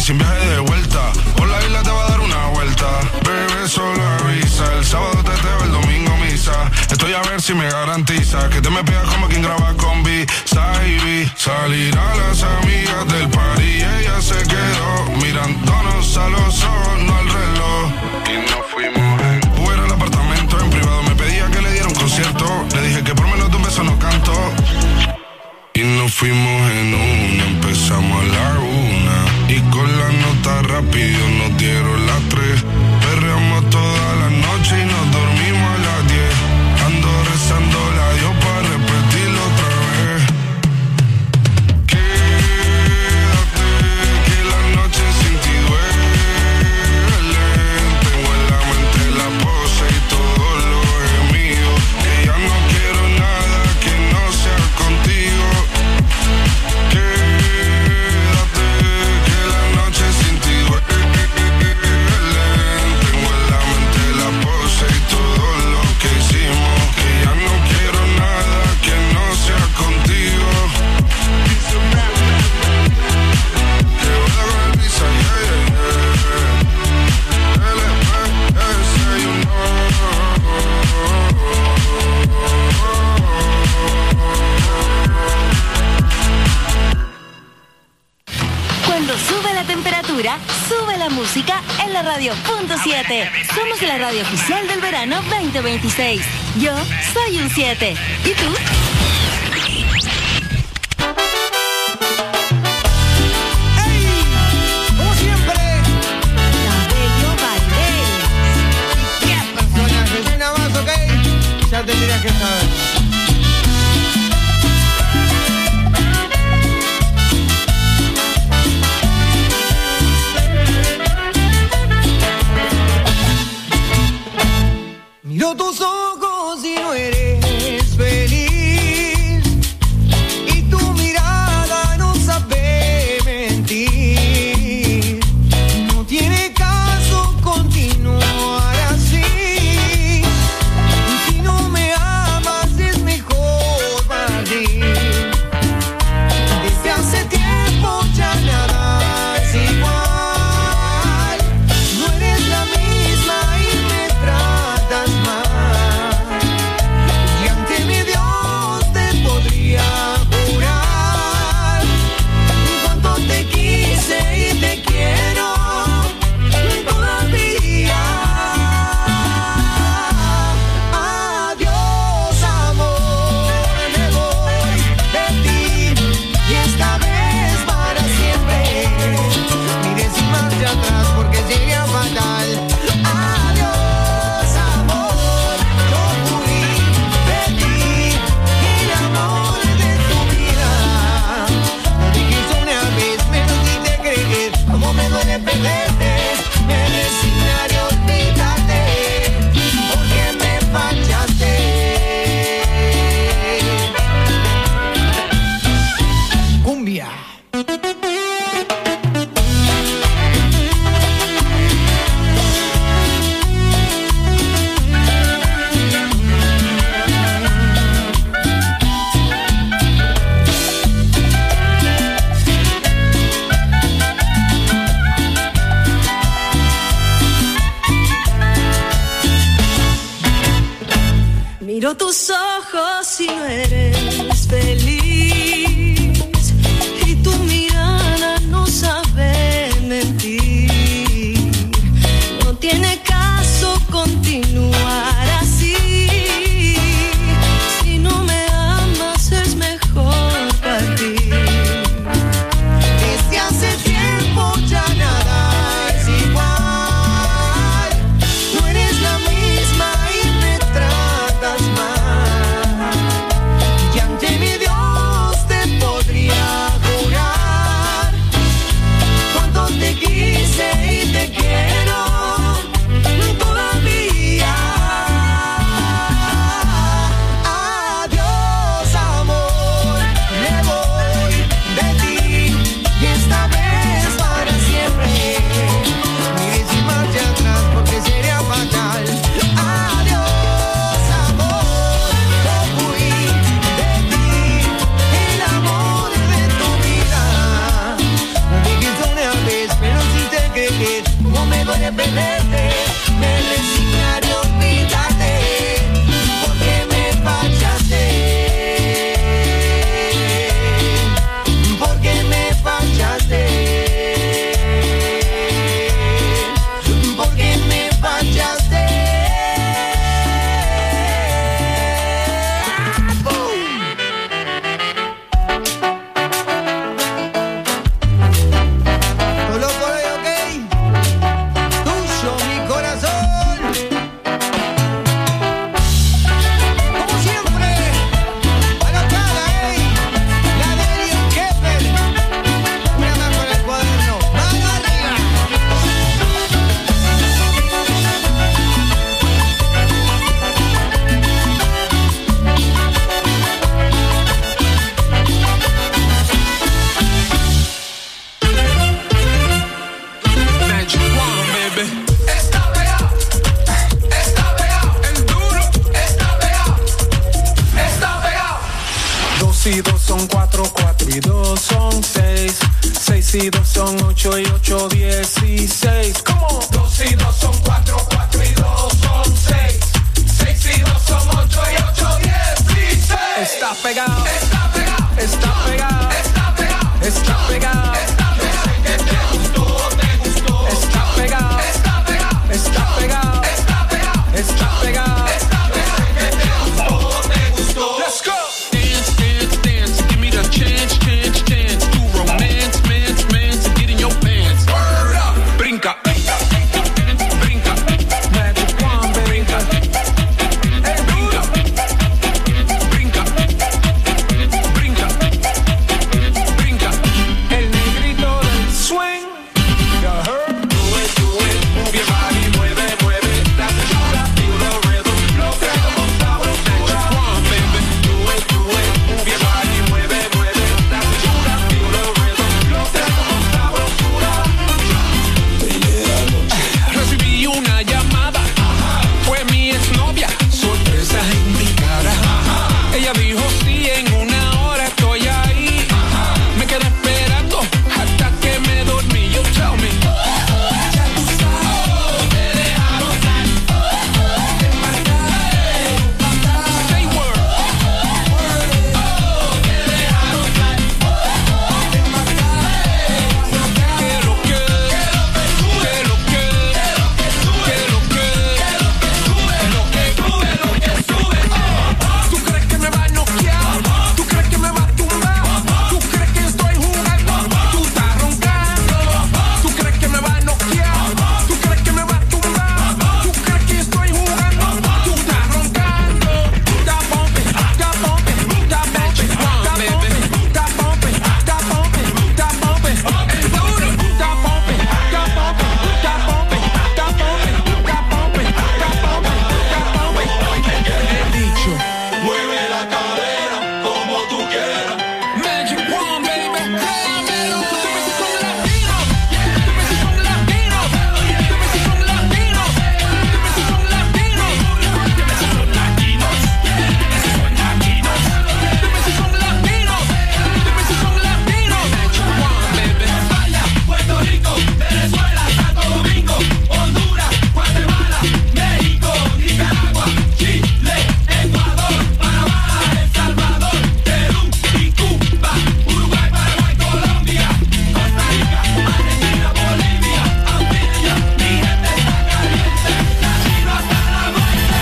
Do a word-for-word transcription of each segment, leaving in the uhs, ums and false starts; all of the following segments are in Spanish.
sin viaje de vuelta. Por la isla te va a dar una vuelta. Bebé, solo avisa. El sábado teteo, el domingo misa. Estoy a ver si me garantiza que te me pegas como quien graba con B. Saibi. Salir a las amigas del party y ella se quedó mirándonos a los ojos, no al reloj. Y nos fuimos en Uber al apartamento. En privado me pedía que le diera un concierto. Le dije que por menos de un beso no canto. Y nos fuimos en una, empezamos a la una. Y con la nota rápido nos dieron las tres. Perreamos toda la noche y nos dormimos a las diez. Ando rezando la Dios para repetirlo otra vez. Quédate, que la noche sin ti duele. Tengo en la mente la pose y todo lo gemido. Que ya no quiero nada que no sea contigo. Quédate, que la noche sin ti duele. Tengo en la mente la pose y todo lo que hicimos. Que ya no quiero nada que no sea contigo. Que voy a con el visa, yeah, yeah, yeah. L P S, you know. Cuando sube la temperatura, sube la música en la radio punto siete. Somos la radio oficial del verano veinte veintiséis. Yo soy un siete. ¿Y tú? Como siempre, Cabello Valdés. ¿qué personaje? Nada más, ¿ok? Ya tendrías que saber. Miro tus ojos y no eres feliz. Y tu mirada no sabe mentir. No tiene caso continuar así. Si no me amas es mejor partir. Desde hace tiempo ya nada es igual. No eres la misma y me tratas mal. Y ante mi Dios te podría jurar cuánto te quise y te quiero todavía. Adiós, amor, me voy de ti y esta vez para siempre. Mire sin marcha atrás porque sería fatal. Adiós, amor, yo fui de ti, el amor de tu vida. Me dijiste una vez, me lo quise creer, como me duele perderte. Me resignaré a olvidarte, porque me fallaste. Cumbia. Miro tus ojos y no eres feliz. Y tu mirada no sabe mentir. No tiene caso continuar así. Si no me amas es mejor partir. Desde hace tiempo ya nada es igual. No eres la misma y me tratas mal. Y ante mi Dios te podría jurar cuánto te quise y te quiero todavía. y dos son ocho y ocho, dieciséis. ¿Cómo? Dos y dos son cuatro, cuatro y dos son seis. Seis y dos son ocho y ocho, dieciséis. Está pegado, está pegado, está pegado, está pegado, está pegado. Está pegado. Que te gustó, te gustó. Está pegado, está pegado, está pegado, está pegado, está pegado. Está pegado. Que te gustó, te gustó. Let's go. Dance, dance, dance. Give me the chance, chance, chance to romance, mance, mance, and get in your pants. Word up. Brinca, brinca, brinca, Magic Wand, brinca. Hey, brinca, brinca, brinca, brinca. El negrito del swing. You heard? Do it, do it, move your body, mueve, mueve. That's the shot, feel the rhythm. Lo que como sabrosura. Magic Wand, baby. Do it, do it, move your body, mueve, mueve. That's the shot, feel the rhythm. Lo que como sabrosura. Recibí una llamada, fue mi exnovia, sorpresa en mi cara. Ella dijo sí, en una hora estoy ahí. Me quedé esperando hasta que me dormí. You tell me. Ya tú sabes, te dejaron salir. Te embarcaron. Say word. Te dejaron salir. Te embarcaron. Que lo que, que lo que, que lo que, lo que sube, lo que sube. ¿Tú crees que me va a noquear? ¿Tú crees que me va a tumbar? ¿Tú crees que estoy jugando? Tú estás roncando. ¿Tú crees que me va a noquear? ¿Tú crees que me va a tumbar? ¿Tú crees que estoy jugando? Tú estás roncando. Está bumping, está bumping, está bumping, está bumping, está bumping, está bumping, está bumping. Es duro. Está bumping, está bumping, está bumping, está bumping, está bumping, está bumping, está bumping. He dicho, mueve la cadera como tú quieras. Magic Wand, baby. Dímelo. Dime si son latinos. Dime si son latinos. Dime si son latinos. Dime si son latinos. Dime si son latinos. Dime si son latinos. Dime si son latinos. Dime si son latinos. Magic Wand, baby. España, Puerto Rico, Venezuela, Santo Domingo, Honduras, Guatemala, México, Nicaragua, Chile, Ecuador, Panamá, El Salvador, Perú y Cuba, Uruguay, Paraguay, Colombia, Costa Rica, Argentina, Bolivia, Antillas, mi gente está caliente, latino hasta la muerte.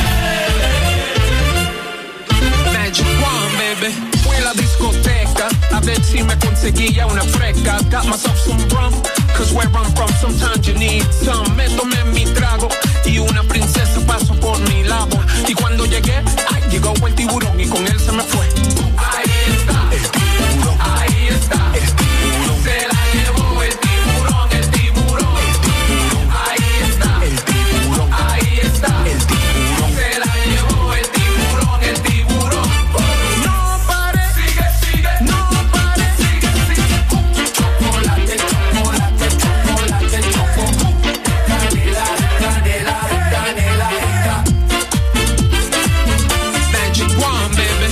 Magic Wand, baby. Fui a la discoteca a ver si me conseguía una fresca. Got myself some rum, cause where I'm from sometimes you need some. Me tomé mi trago y una princesa pasó por mi lado. Y cuando llegué, ay, llegó el tiburón y con él se me fue. Ahí está, el tiburón. Ahí está, el tiburón. Se la llevó el tiburón, el tiburón. El tiburón. Ahí está, el tiburón. Ahí está, el tiburón. Se la llevó el tiburón, el tiburón. No pare, sigue, sigue. No pare, sigue, sigue. Chocolate, chocolate, chocolate, choco. Canela, canela, canela, Magic Wand, baby.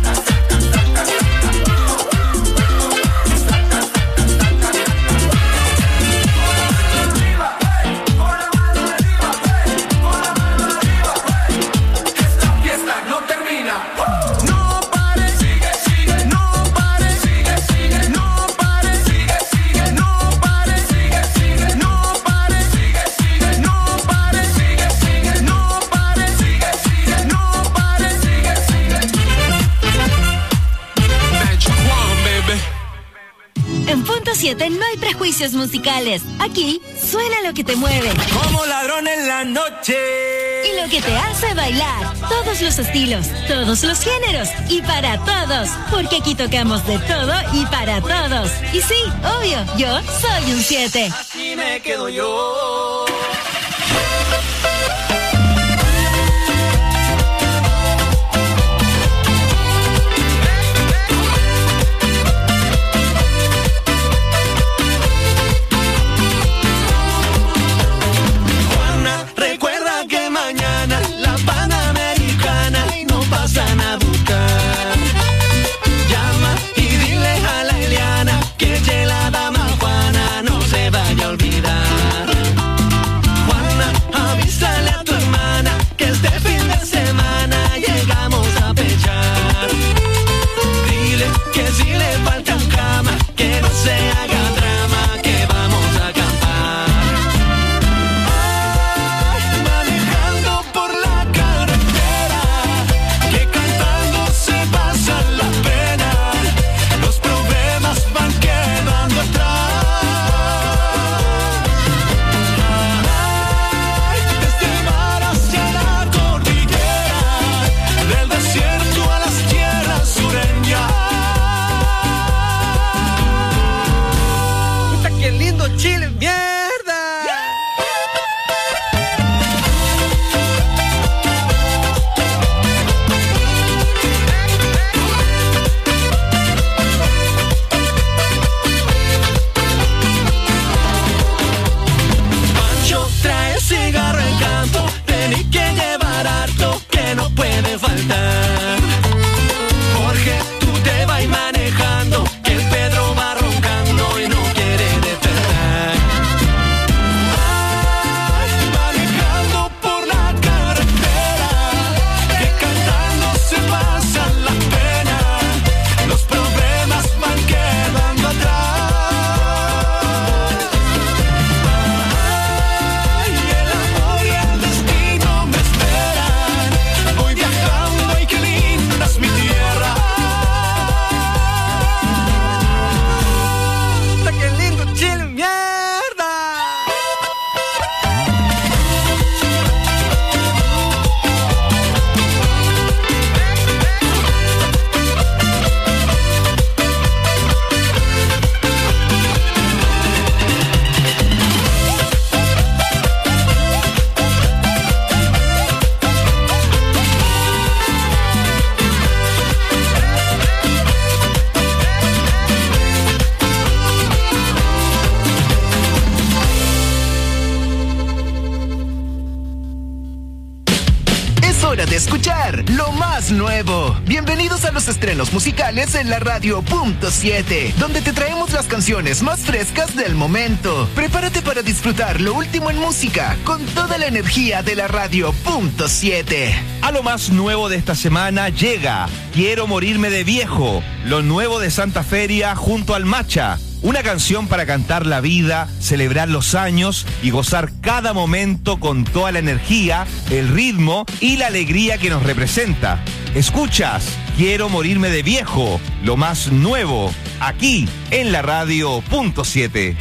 Esta fiesta no termina. No pare, sigue, sigue. No pare, sigue, sigue. No pare, sigue, sigue. No pare, sigue, sigue. No pare, sigue, sigue. No pare, sigue, sigue. No pare, sigue, sigue. No pare, sigue, sigue. Magic Wand, baby. En Punto siete no hay prejuicios musicales. Aquí suena lo que te mueve Como ladrón en la noche. y lo que te hace bailar. Todos los estilos, todos los géneros y para todos. Porque aquí tocamos de todo y para todos. Y sí, obvio, yo soy un siete. Así me quedo yo. Juana, recuerda que mañana la Panamericana no pasan a buscar. Llama y dile a la Eliana que llegue la dama Juana. hora de escuchar lo más nuevo. Bienvenidos a los estrenos musicales en la radio punto siete, donde te traemos las canciones más frescas del momento. Prepárate para disfrutar lo último en música con toda la energía de la radio punto siete. A lo más nuevo de esta semana llega Quiero morirme de viejo, lo nuevo de Santa Feria junto al Macha. Una canción para cantar la vida, celebrar los años y gozar cada momento con toda la energía, el ritmo y la alegría que nos representa. Escuchas Quiero morirme de viejo, lo más nuevo, aquí en la radio punto siete.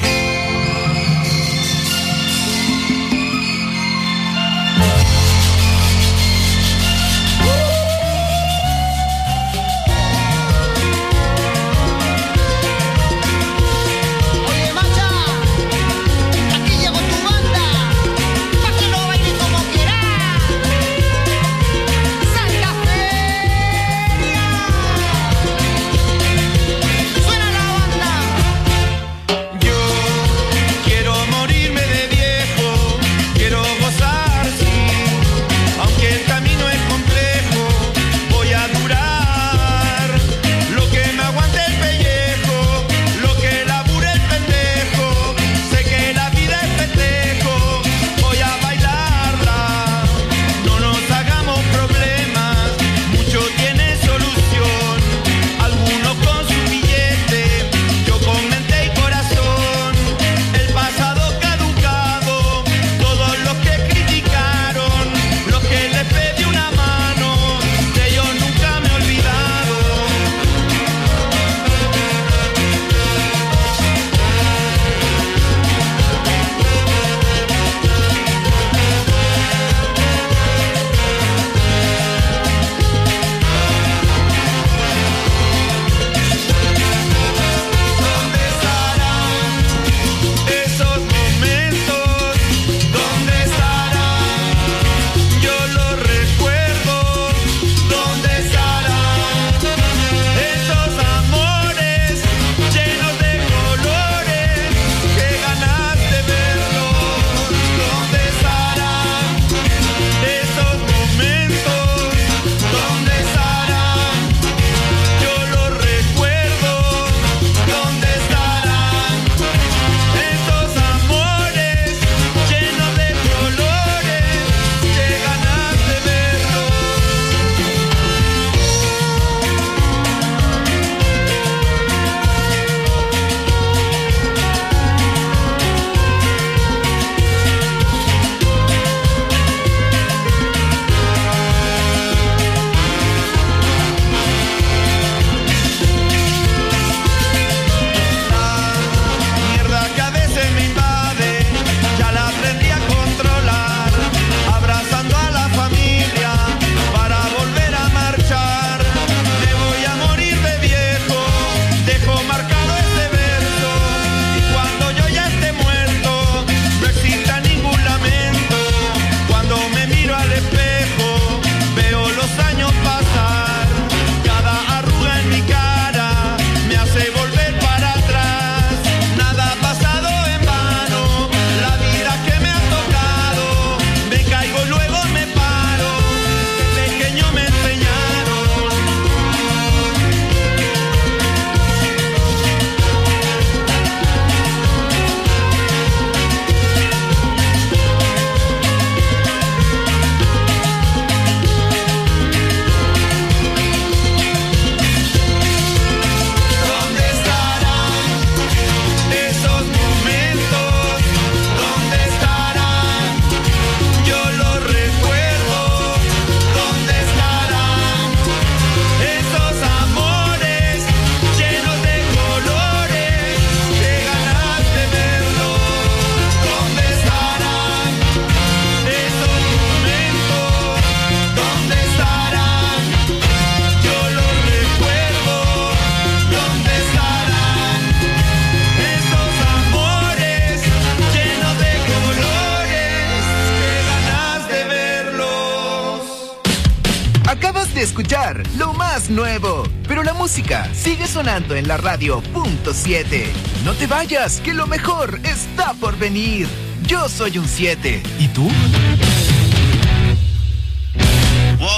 Escuchar lo más nuevo, pero la música sigue sonando en la radio punto siete. No te vayas, que lo mejor está por venir. Yo soy un siete. ¿Y tú? Wow.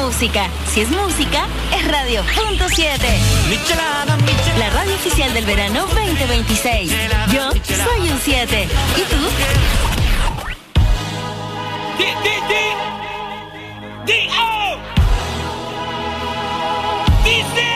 música. Si es música, es Radio Punto siete. La radio oficial del verano veinte veintiséis. Yo soy un siete. ¿Y tú? D, D, D, D, O. Dice.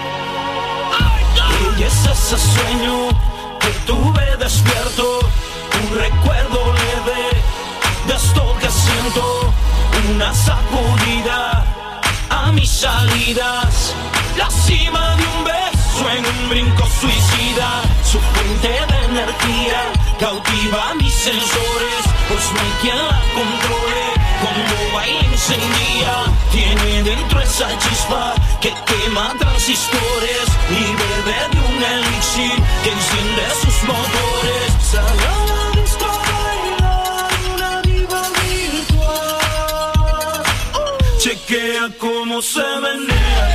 Y es ese sueño que tuve despierto, un recuerdo leve de esto que siento, una sacudida a mis salidas, la cima de un beso en un brinco suicida, su fuente de energía cautiva mis sensores, pues no hay quien la controle, cuando baila encendía, tiene dentro esa chispa que quema transistores y bebe de un elixir que enciende sus motores. Sale a la disco a bailar una diva virtual. Chequea cómo se menea.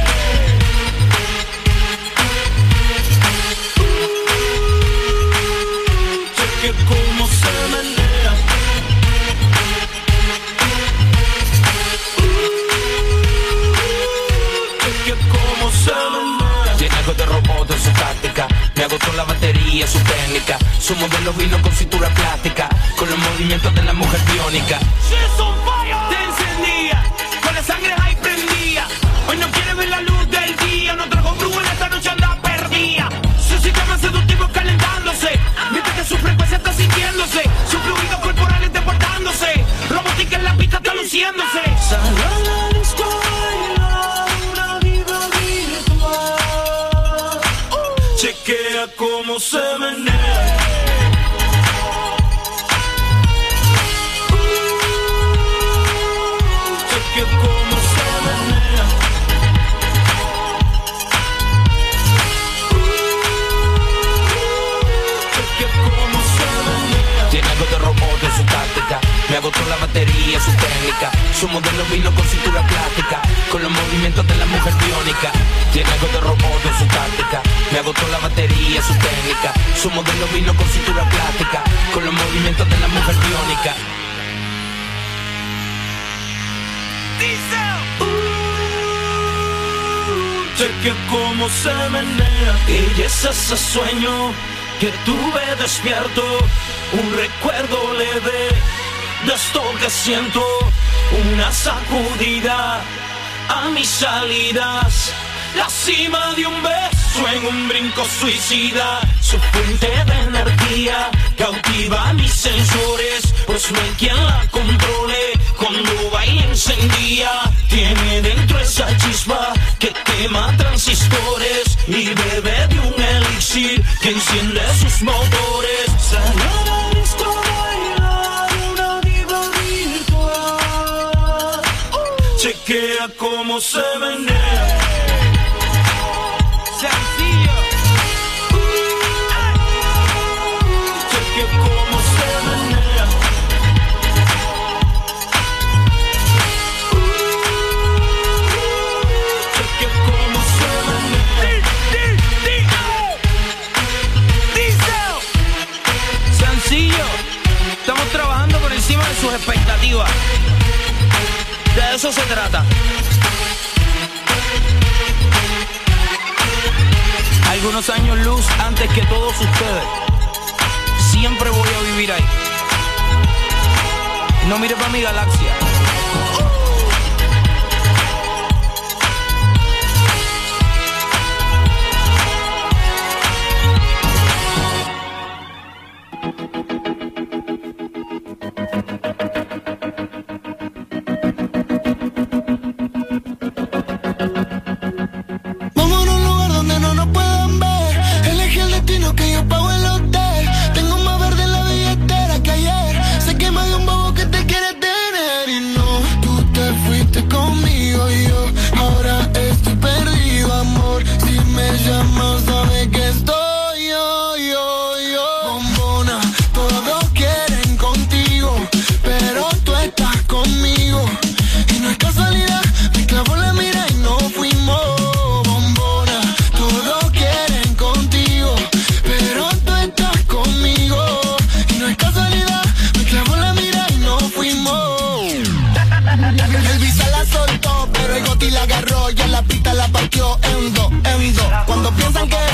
Chequea cómo se menea. Chequea cómo se menea. Tiene algo de robot en su táctica. Me agotó la batería, su técnica. Su modelo vino con cintura plástica, con los movimientos de la mujer biónica. She's on fire. Te encendía, con la sangre ahí prendía. Hoy no quiere ver la luz del día. No trajo brujo en esta noche anda perdida. Su sistema seductivo calentándose, mientras que su frecuencia está sintiéndose. Sus fluidos corporales deportándose. Robótica en la pista está luciéndose. Sale a la disco a bailar una diva virtual. Chequea cómo se menea. Chequea cómo se menea. Chequea cómo se menea. Tiene algo de robot en su táctica. Me agotó la batería, su técnica. Su modelo vino con cintura plástica, con los movimientos de la mujer biónica. Tiene algo de robot en su táctica. Me agotó la batería, su técnica. Su modelo vino con cintura plástica, con los movimientos de la mujer biónica. Uh, cheque cómo se menea. Y es ese sueño que tuve despierto, un recuerdo leve de esto que siento, una sacudida a mis salidas, la cima de un beso en un brinco suicida, su fuente de energía cautiva mis sensores, pues no hay quien la controle, cuando baila encendía, tiene dentro esa chispa que quema transistores y bebe de un elixir que enciende sus motores. Sale a la disco a bailar una diva virtual. Chequea cómo se menea. Sencillo. Chequea cómo se menea. Chequea cómo se menea. Sencillo. Estamos trabajando por encima de sus expectativas. De eso se trata. Algunos años luz antes que todos ustedes. Siempre voy a vivir ahí. No mire para mi galaxia. Tengo más verde en la billetera que ayer. Se quema de un bobo que te quiere tener y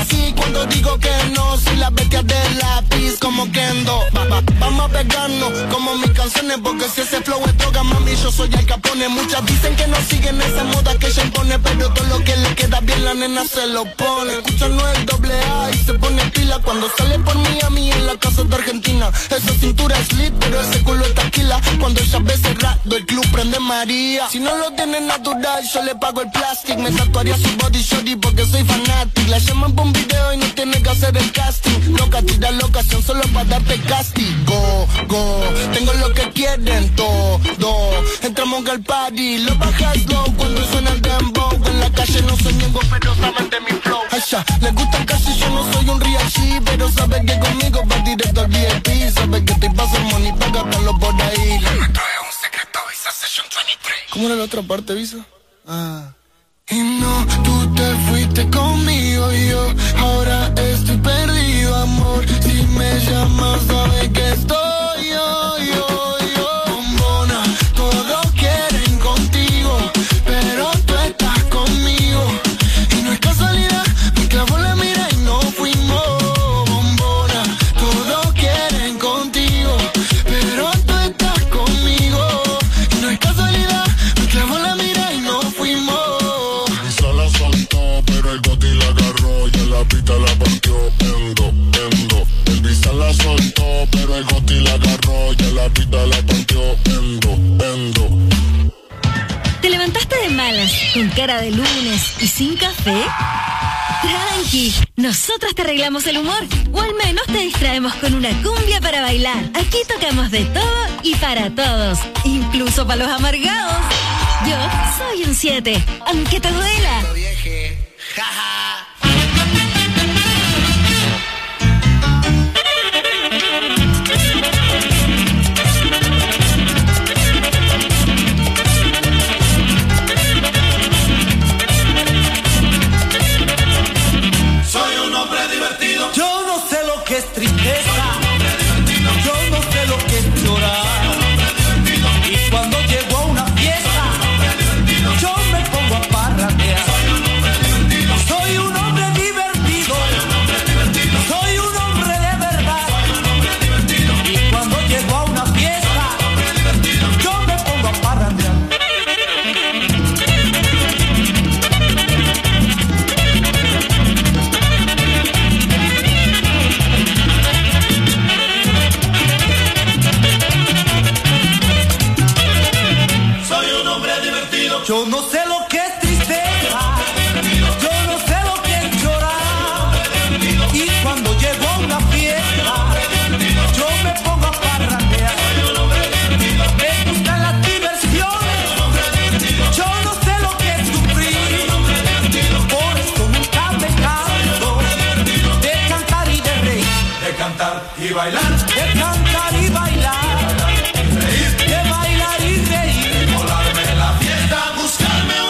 sí cuando digo que no. Soy la bestia del lápiz como Kendo. Va, va, vamos a pegarnos como mis canciones, porque si ese flow es droga, mami, yo soy el Capone. Muchas dicen que no siguen esa moda que ella impone, pero todo lo que le queda bien la nena se lo pone. Escuchan no el doble A y se pone pila cuando sale por Miami en la casa de Argentina. Esa cintura es lit, pero ese culo es taquila. Cuando ella ve cerrado el club prende María. Si no lo tiene natural yo le pago el plástico. Me tatuaría su body shorty porque soy fanatic. La llaman por un video y no tiene que hacer el casting. Loca, tira la ocasión solo para darte castigo. Go, tengo lo que quieren todo. Entramos al party, lo bajas low cuando suena el dembow. En la calle no soy ñengo, pero saben de mi flow. Allá, les gusta casi, yo no soy un real G, pero saben que conmigo va directo al V I P. Saben que te paso el money para gastarlo por ahí. Le meto es un secreto, Visa Session veintitrés. ¿Cómo era la otra parte, Visa? Ah. Y no, tú te fuiste conmigo y yo ahora estoy perdido, amor. Si me llamas, sabes que estoy yo, yo, yo. Bombona, todos quieren contigo, pero tú estás conmigo. Y no es casualidad, mi clavo la mira y no fuimos. Bombona, todos quieren contigo, pero tú estás conmigo. Y no es casualidad, mi clavo la mira y no fuimos. La soltó, pero el Goti la agarró y en la pista la partió. Endo, endo. El Visa la soltó, pero el Goti la agarró y en la pista la partió. Endo, endo. ¿Te levantaste de malas, con cara de lunes y sin café? Tranqui, nosotras te arreglamos el humor, o al menos te distraemos con una cumbia para bailar. Aquí tocamos de todo y para todos, incluso para los amargados. Yo soy un siete, aunque te duela. Soy un hombre divertido. Yo no sé lo que es tristeza. Yo no sé lo que es llorar. Y cuando llego a una fiesta, yo me pongo a parrandear. Soy un hombre divertido. Soy un hombre de verdad. Y cuando llego a una fiesta, yo me pongo a parrandear. Yo no sé lo que es tristeza, yo no sé lo que es llorar. Y cuando llego a una fiesta, yo me pongo a parrandear. Me gustan las diversiones, yo no sé lo que es sufrir. Por eso nunca me canso de cantar y de reír. De cantar y bailar. De cantar y bailar. De bailar y reír. Volarme la fiesta, buscarme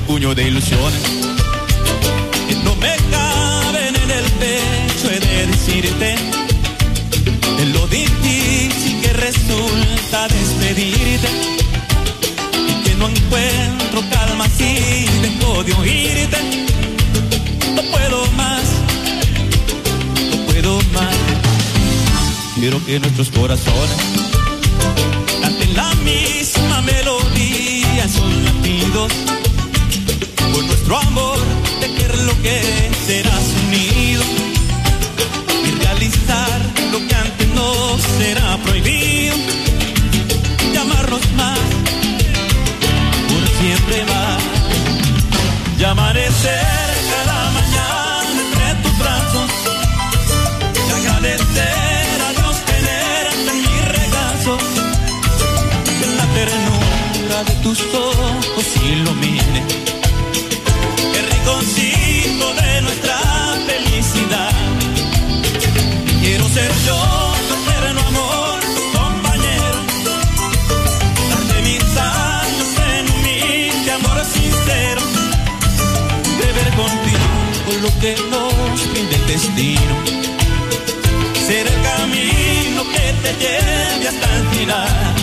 puño de ilusiones que no me caben en el pecho. He de decirte de lo difícil que resulta despedirte y que no encuentro calma si dejo de oírte. No puedo más, no puedo más. Quiero que nuestros corazones canten la misma melodía en sus latidos. Por nuestro amor de que enloquecerás unido y realizar lo que antes no será prohibido. Y amarnos más, por siempre más. Y amanecer cada mañana entre tus brazos y agradecer a Dios tenerte en mi regazo. Que la ternura de tus ojos ilumine el rinconcito de nuestra felicidad. Quiero ser yo tu eterno amor, tu compañero, darte mis años en humilde amor sincero, beber contigo lo que nos brinde el destino, ser el camino que te lleve hasta el final.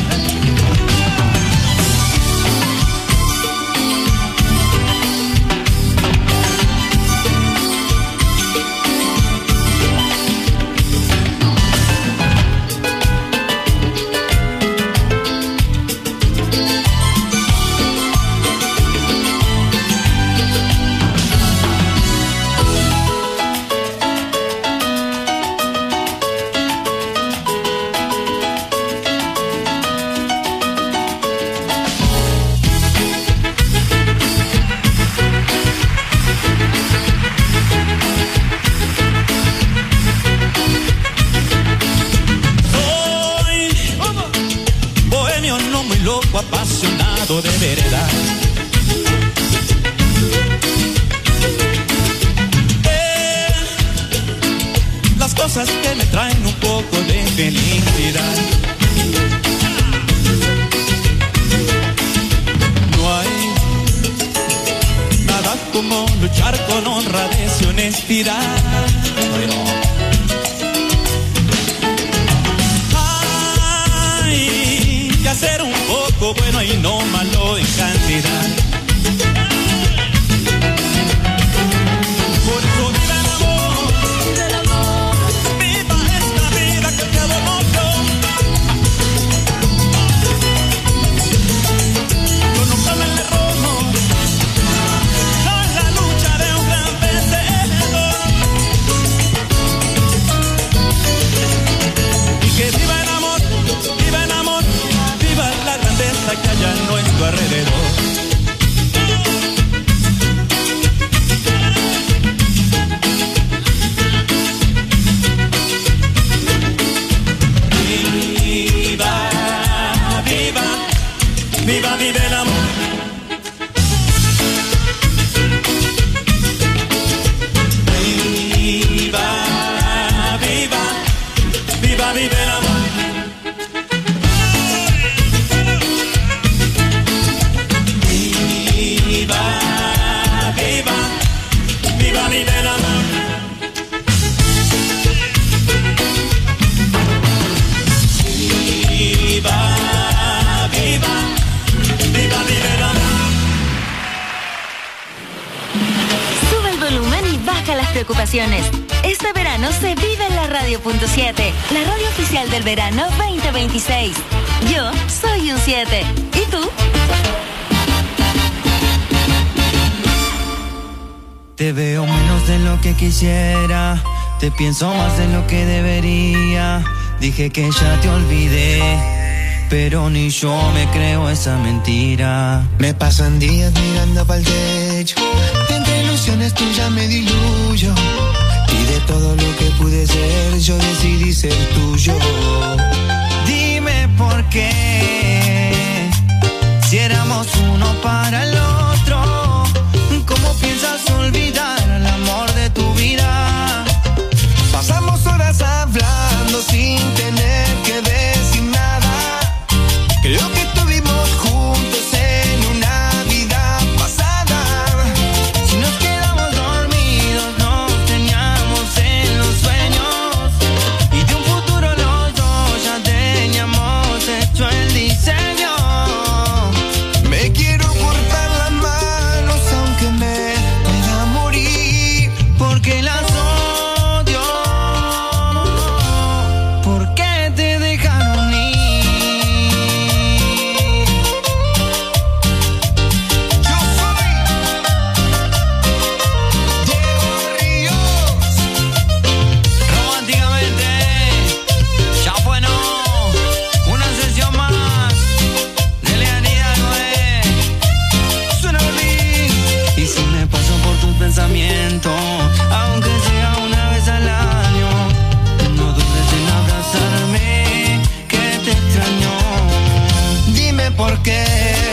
Apasionado de verdad. Eh, las cosas que me traen un poco de felicidad. No hay nada como luchar con honradez y honestidad. Hacer un poco bueno y no malo en cantidad. Por eso viva el amor, viva el amor, viva esta vida que el diablo nos dio. Yo nunca me le robo a la lucha de un gran vencedor. Y que viva el amor, viva el amor, la grandeza que hay a nuestro alrededor. Viva, viva, viva, viva el amor. Viva, viva, viva, viva el amor. Preocupaciones. Este verano se vive en la radio punto siete, la radio oficial del verano veinte veintiséis. Yo soy un siete. ¿Y tú? Te veo menos de lo que quisiera, te pienso más de lo que debería. Dije que ya te olvidé, pero ni yo me creo esa mentira. Me pasan días mirando pa'l techo, entre ilusiones tuyas me diluyo, y de todo lo que pude ser yo decidí ser tuyo. Dime por qué, si éramos uno para el otro, ¿cómo piensas olvidar al amor de tu vida? Pasamos horas hablando sin tener que decir nada. Creo que estuvimos juntos en una vida pasada. por qué.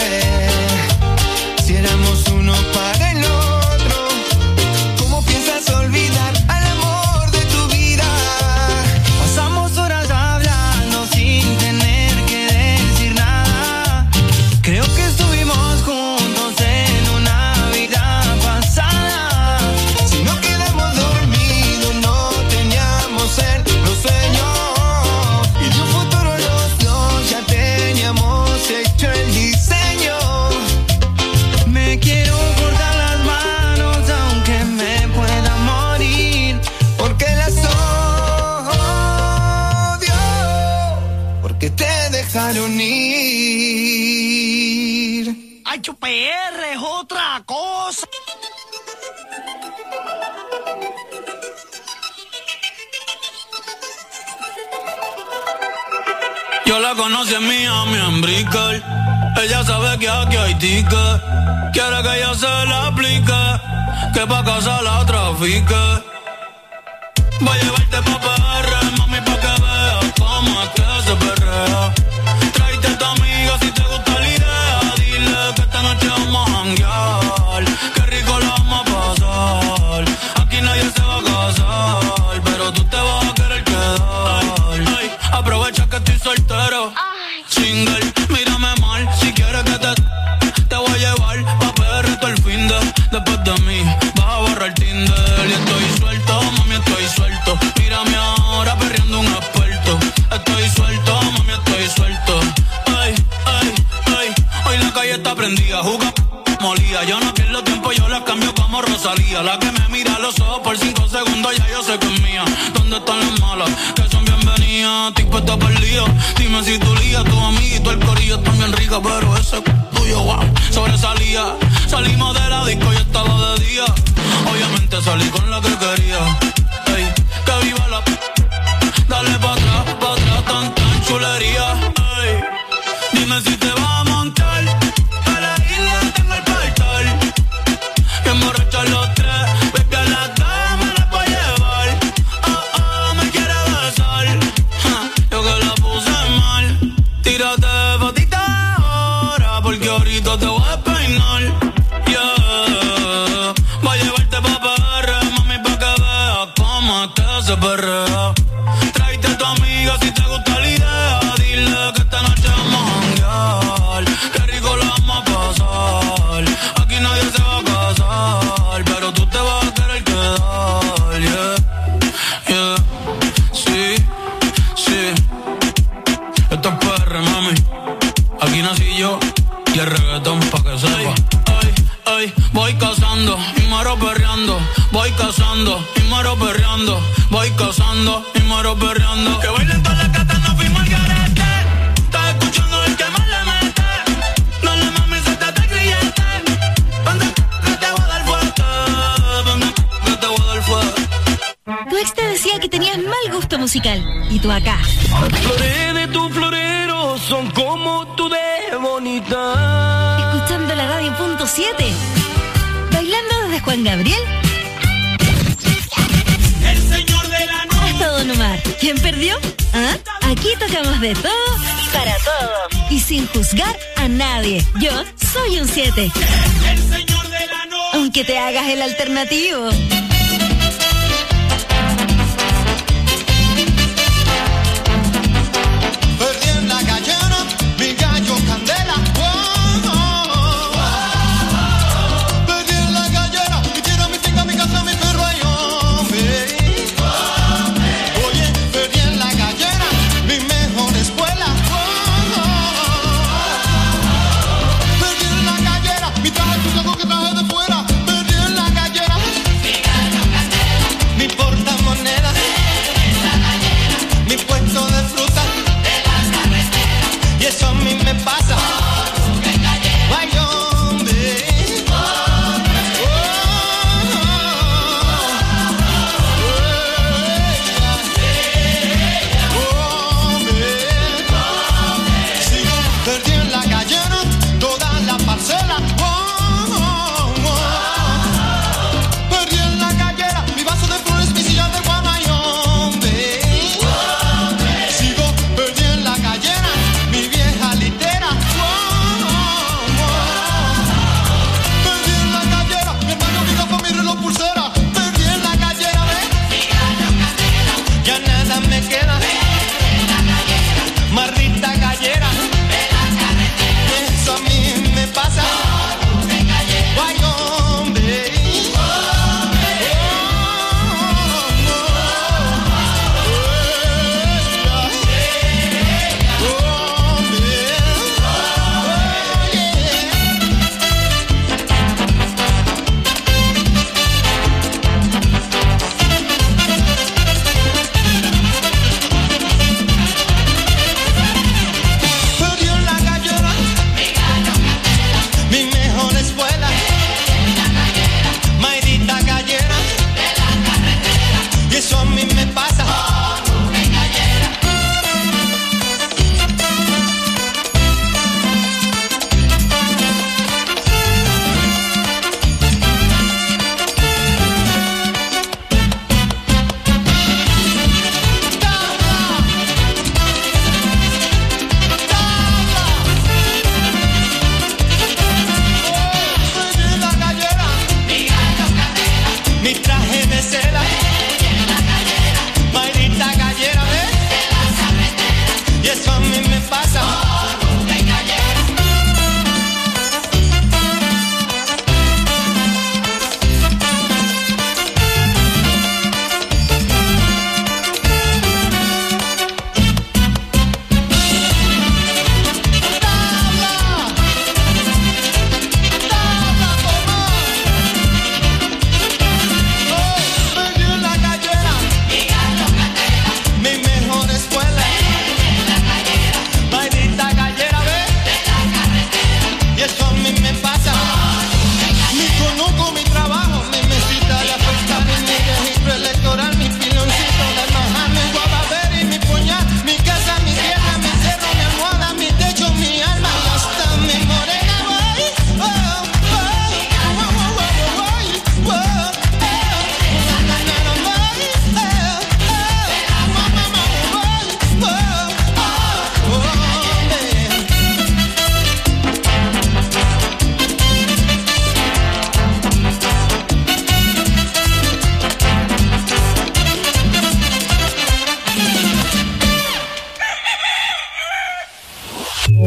Si éramos uno para el otro, ¿cómo piensas olvidar al amor de tu vida? Pasamos horas hablando sin tener que decir nada. Creo que estuvimos juntos en una vida pasada. Si no quedamos dormidos, no teníamos el, los sueños. Y de un futuro los dos ya teníamos hecho el diseño. Me quiero cortar las manos aunque me pueda morir, porque las odio, porque te dejaron ir. Ay, P R es otra cosa. Yo la conocí en Miami, en Brickell. Ella sabe que aquí hay ticket. Quiere que yo se la aplique, que pa' casa la trafique. Voy a llevarte pa' P R, mami, pa' que veas cómo es que se perrea. Tráete a tu amiga si te gusta la idea. Dile que esta noche vamos a janguear, qué rico la vamos a pasar. Aquí nadie se va a casar, pero tú te vas a querer quedar. Ay, ay, aprovecha que estoy soltero, single, mírame mal. Si quieres que te, te voy a llevar pa' P R todo el fin de. Después de mí vas a borrar Tinder. Y estoy suelto, mami, estoy suelto. Mírame ahora perreando un experto. Estoy suelto, mami, estoy suelto. Ay, ay, ay, hoy la calle está prendida, juga molía. Yo no pierdo tiempo, yo la cambio como Rosalía. La que me mira a los ojos por cinco segundos, ya yo sé que es mía. ¿Dónde están las malas? Que son bienvenidas, tipo está perdido. Dime si tu lía, tu amiguito, el corillo están bien rica, pero ese tuyo, wow, sobresalía. Salimos de la disco y estaba de día. Obviamente salí con la que quería. Ey, que viva la p... Dale pa' atrás, pa' atrás, tan, tan chulería. Ey, dime si te vas a montar. A la isla tengo el portal. Que emborrachar los tres. Baby, a las dos me las voy a llevar. Oh, oh, me quiere besar. Ja, yo que la puse mal. Tírate fotita ahora, porque ahorita te voy a peinar. Yeah, voy a llevarte pa' P R, mami, pa' que veas cómo es que se perrea. Tráete a tu amiga si te gusta la idea. Dile que esta noche vamos a janguear, qué rico la vamos a pasar. Aquí nadie se va a casar, pero tú te vas a querer quedar. Yeah, yeah, sí, sí. Esto es P R, mami. Aquí nací yo y el reggaetón pa' que sepa. Ay, ay, voy cazando y muero perreando. Voy cazando y muero perreando. Voy cazando y muero perreando. Que bailen todas las gatas, no fuimos al garete. Estás escuchando el que más le mete. No le mames, suéltate el cliente. Vente que te voy a dar fuerte. Vente que te voy a dar fuerte. Tu ex te decía que tenías mal gusto musical. Y tú acá, Flores de tu florero son como tú de bonita. escuchando la radio punto siete. Bailando desde Juan Gabriel El señor de la noche. hasta Don Omar. ¿Quién perdió? ¿Ah? Aquí tocamos de todo para todos. Y sin juzgar a nadie. Yo soy un siete. El señor de la noche. Aunque te hagas el alternativo. Perdí en la gallera, mi gallo candela. Oh, oh, oh. Perdí en la gallera, mi tierra, mi finca, mi casa, mi perro y hombre. Oye, perdí en la gallera, mi mejor escuela. Oh, oh, oh. Perdí en la gallera, mi traje sucio que traje de fuera. Perdí en la gallera.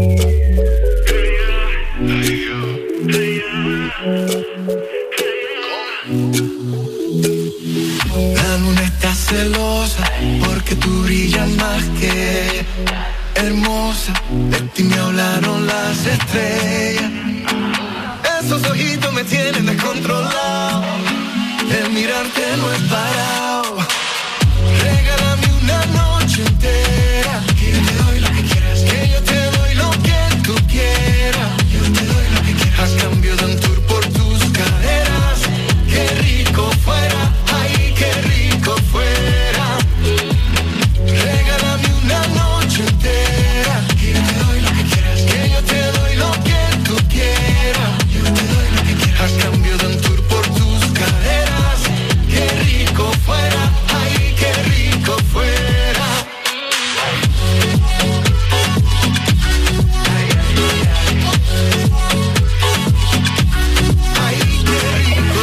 La luna está celosa porque tú brillas más que hermosa. De ti me hablaron las estrellas. Esos ojitos me tienen descontrolado. El mirarte no es parado. Regálame una noche entera. Que yo te doy lo que quieras. Que yo te doy lo que tú quieras. Yo te doy lo que quieras. A cambio de un tour por tus caderas. Qué rico fuera. Ay, qué rico fuera. Regálame una noche entera. Que yo te doy lo que quieras. Que yo te doy lo que tú quieras. Yo te doy lo que quieras. A cambio de un tour por tus caderas. Qué rico fuera. Ay, qué rico fuera. Ay, qué rico.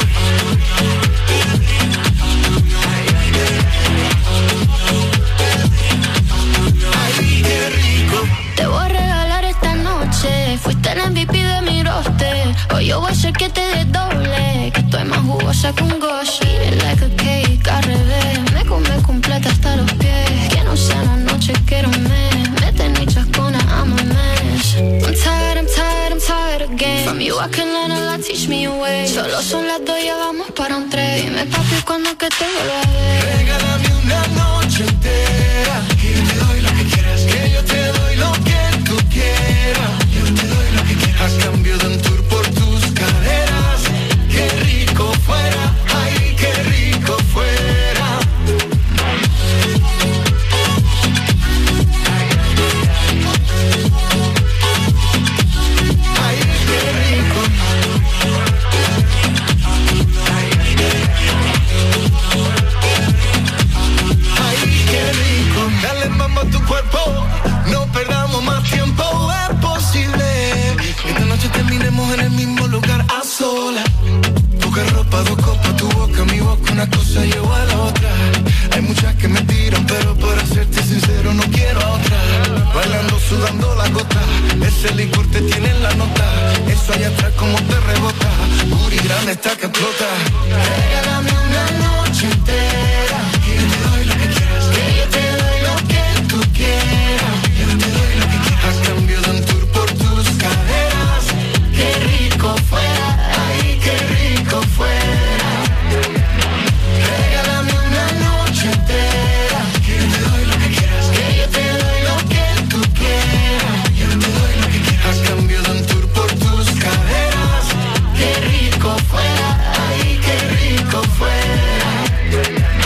Ay, qué rico. Te voy a regalar esta noche. Fuiste el M V P de mi roster. Hoy yo voy a hacer que te des doble. Que estoy más jugosa que un gosh. Eat it like a cake, al revés. Me come completa hasta los pies. Que no sea una noche, quiero un mes. Me tenés chascona, I'm a mess. I'm tired, I'm tired, I'm tired again. From you I can learn a lot, teach me a way. Solo son las dos, ya vamos para un tres. Dime papi, cuando que te vuelva a ver. Regálame una noche entera. Que yo te doy lo que quieras. Que yo te doy lo que tú quieras. Yo te doy lo que quieras. A cambio de un tour por tus caderas. Qué rico fuera. Ay, qué rico fuera. Ay, qué rico. Ay, qué rico. Dale mambo a tu cuerpo. No perdamos más tiempo. Es posible. Esta noche terminemos en el mismo lugar a solas. Poca ropa, dos copas, tu boca, mi boca, una cosa lleva a la otra. Hay muchas que me tiran, pero para serte sincero no quiero a otra. Bailando, sudando la gota, ese licor te tiene en la nota. Eso allá atrás como te rebota, booty grande está que explota. Regálame una noche entera, que yo te doy lo que quieras. Que yo te doy lo que tú quieras. Yo te doy lo que quieras. A cambio de un tour por tus caderas. Qué rico fuera, ay, qué rico fuera. Regálame una noche entera. Que yo te doy lo que quieras. Que yo te doy lo que tú quieras. Yo te doy lo que quieras. A cambio de un tour por tus caderas. Qué rico fuera, ay, qué rico fuera. Qué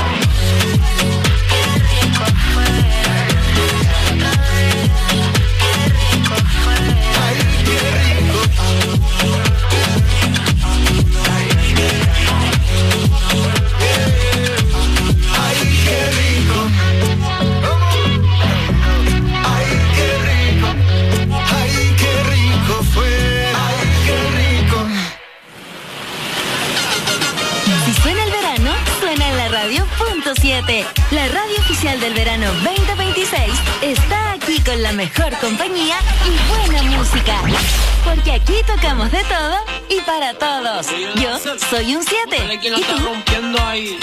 rico fuera. Qué rico fuera. Ay, qué rico. Ay, qué rico. Ay, qué rico. Ay, qué rico fue. Ay, qué rico. Si suena el verano, suena en la radio punto siete. La radio oficial del verano veinte veintiséis está aquí con la mejor compañía y buena música. Porque aquí tocamos de todo y para todos. Yo soy un siete. ¿Y tú? rompiendo ahí.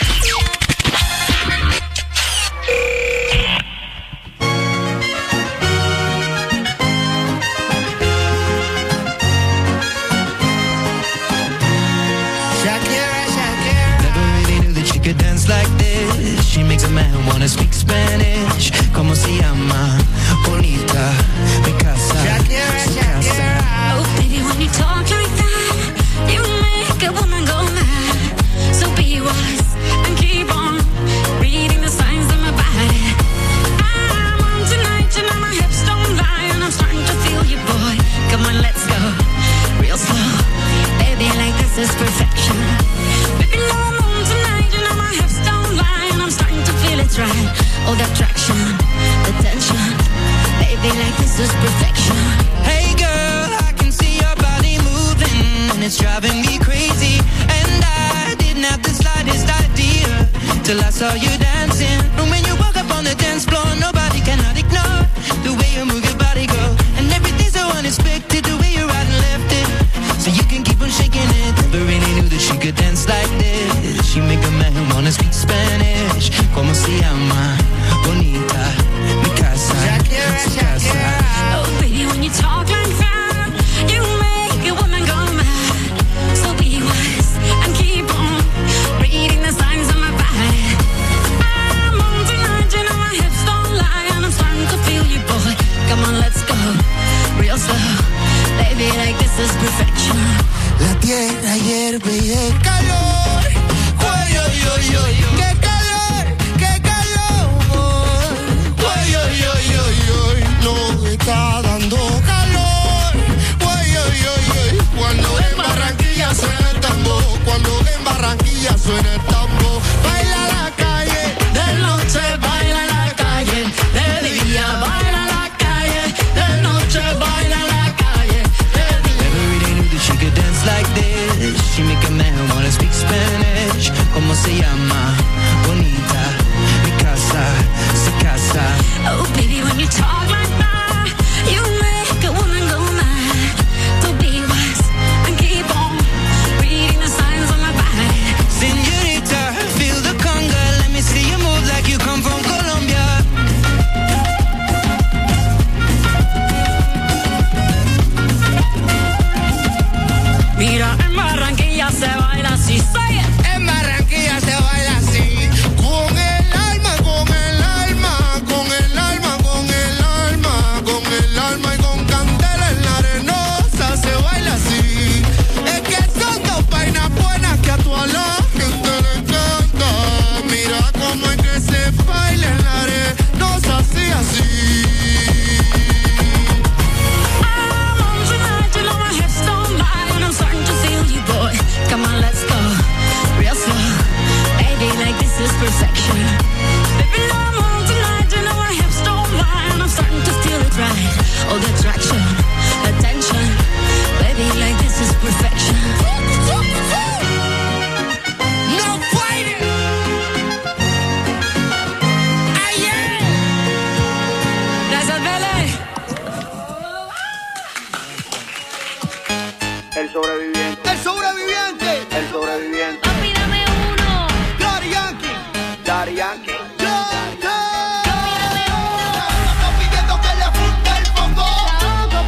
Shakira, Shakira. Never really knew that she could dance like this. She makes a man wanna speak Spanish. Como se llama? Bonita, mi casa. Shakira, Shakira. Oh, baby, when you talk like that, you make a woman go mad. So be wise and keep on reading the signs of my body. I'm on tonight, you know my hips don't lie, and I'm starting to feel you, boy. Come on, let's go real slow. Baby, like this is perfection. Baby, no, I'm on tonight, you know my hips don't lie, and I'm starting to feel it's right. Oh, the attraction, the tension. Baby, like this is perfection. Hey girl, I can see your body moving, and it's driving me crazy. And I didn't have the slightest idea till I saw you dancing. And when you walk up on the dance floor, nobody cannot ignore the way you move your body, girl. And everything ayer, ayer, baby. Calor, uy, uy, uy, uy, qué calor, qué calor. Uy, uy, uy, uy, uy, no está dando calor. Uy, uy, uy, uy, cuando en Barranquilla suena el tambor, cuando en Barranquilla suena el tambor. Baila la calle, de noche baila la calle, de día baila la calle, de noche baila la calle, de día. Never really knew that she could dance like this. She make a man wanna speak Spanish. ¿Cómo se llama? Bonita, mi casa, su casa. Oh, baby, when you talk like that, you make a woman go mad. So be wise and keep on reading the signs on my body. Señorita, feel the conga. Let me see you move like you come from Colombia. Mira, en Barranquilla se baila así, say it. En Barranquilla se baila así. Con el alma, con el alma, con el alma, con el alma, con el alma y con candela en la arenosa se baila así. Es que son dos vainas buenas que a toda la gente le encanta. Mira cómo es que se baila en la arenosa así, así. I'm on tonight, you know my hips don't lie, and I'm starting to feel you, boy. Come on, let's go, real slow, baby, like this is perfection. Baby, no, I'm on tonight, you know my hips don't lie, and I'm starting to feel it right. All the attraction, attention, baby, like this is perfection. No fighting. Ayer. Gracias, Bele. El sobreviviente, El sobreviviente. el sobreviviente. Papi, dame uno. Daddy Yankee. Daddy Yankee. Estamos pidiendo que le funde el foco.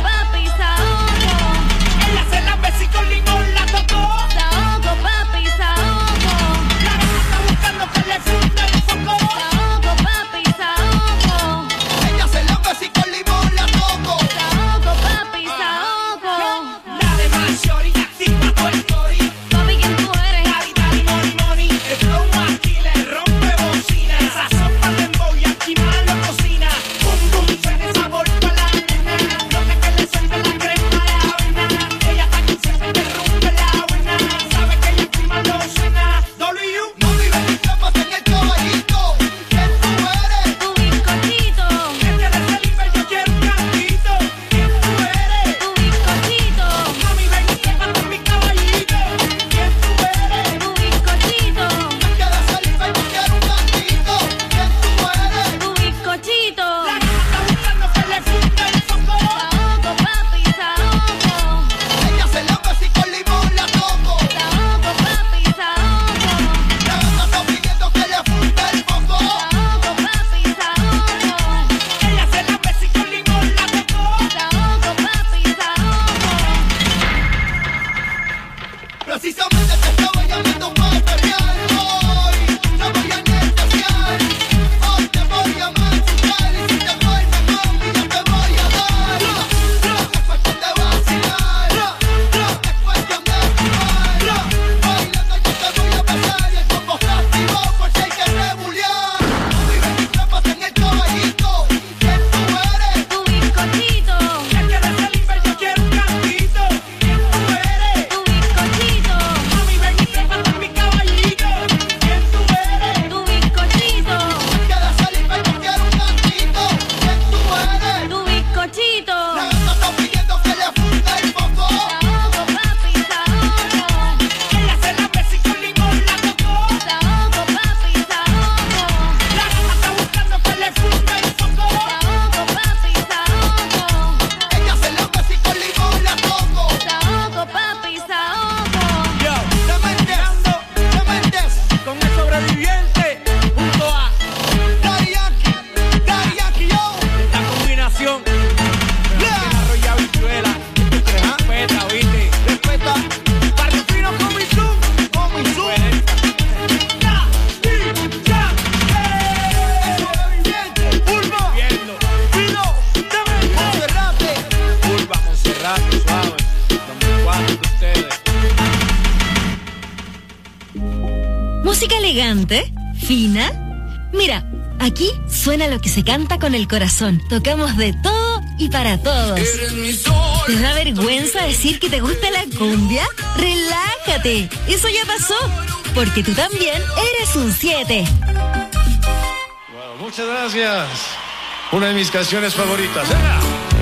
¿Música elegante? ¿Fina? Mira, aquí suena lo que se canta con el corazón. Tocamos de todo y para todos. ¿Te da vergüenza decir que te gusta la cumbia? ¡Relájate! Eso ya pasó, porque tú también eres un siete. Wow, muchas gracias. Una de mis canciones favoritas. ¡Venga!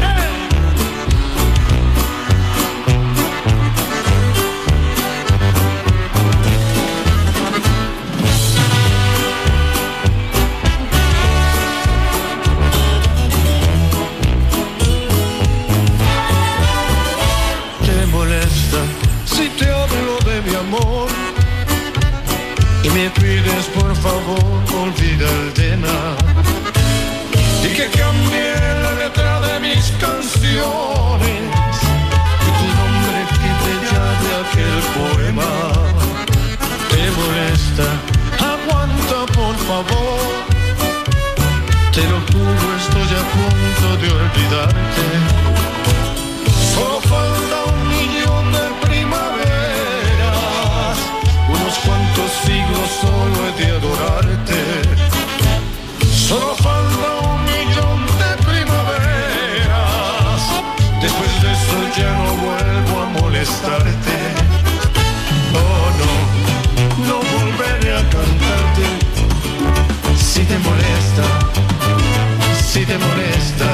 Si te hablo de mi amor y me pides por favor olvida el tema y que cambie la letra de mis canciones y tu nombre quite ya de aquel poema. ¿Te molesta? Aguanta por favor, te lo juro, estoy a punto de olvidarte. Solo falta un millón de primaveras, unos cuantos siglos solo he de adorarte. Solo falta un millón de primaveras, después de eso ya no vuelvo a molestarte. Oh no, no volveré a cantarte. Si te molesta, si te molesta.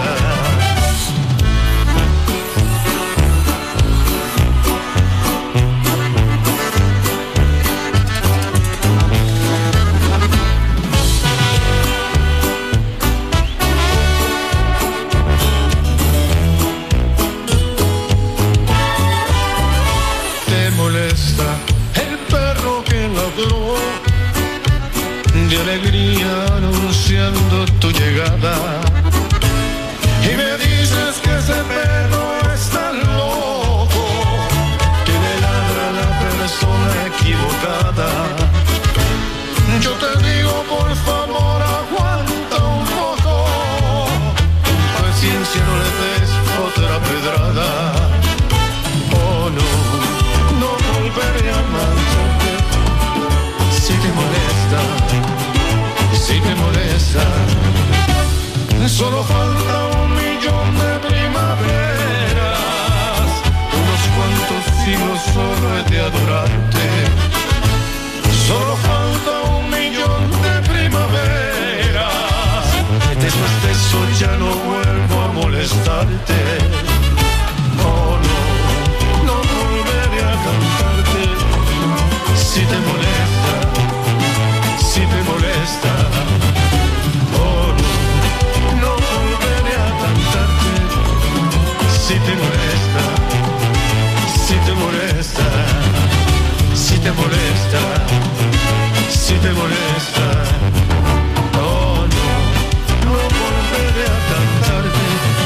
De alegría anunciando tu llegada y me dices que ese perro está loco, que le ladra a la persona equivocada. Yo te digo por favor aguanta un poco, paciencia, no le des otra pedrada. Oh no, no volveré a marcharte. Si te molesta, si te molesta, solo falta un millón de primaveras, unos cuantos siglos solo he de adorarte. Solo falta un millón de primaveras, después de eso ya no vuelvo a molestarte. Oh no, no volveré a cantarte. Si te molesta, si te molesta, oh no, no volveré a cantarte. Si te molesta, si te molesta, si te molesta, si te molesta, oh no, no volveré a cantarte.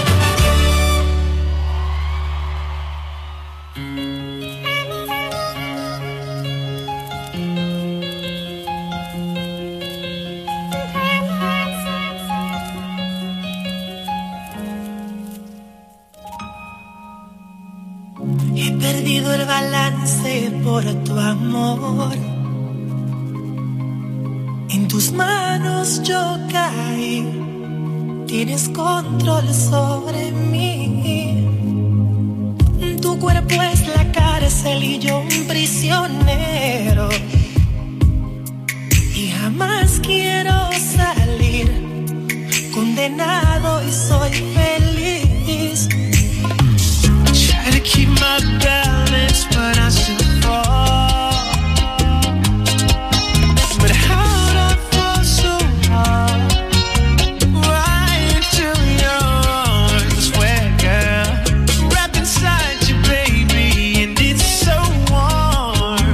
He perdido el balance por tu amor. En tus manos yo caí. Tienes control sobre mí. Tu cuerpo es la cárcel y yo un prisionero. Y jamás quiero salir. Condenado y soy feliz.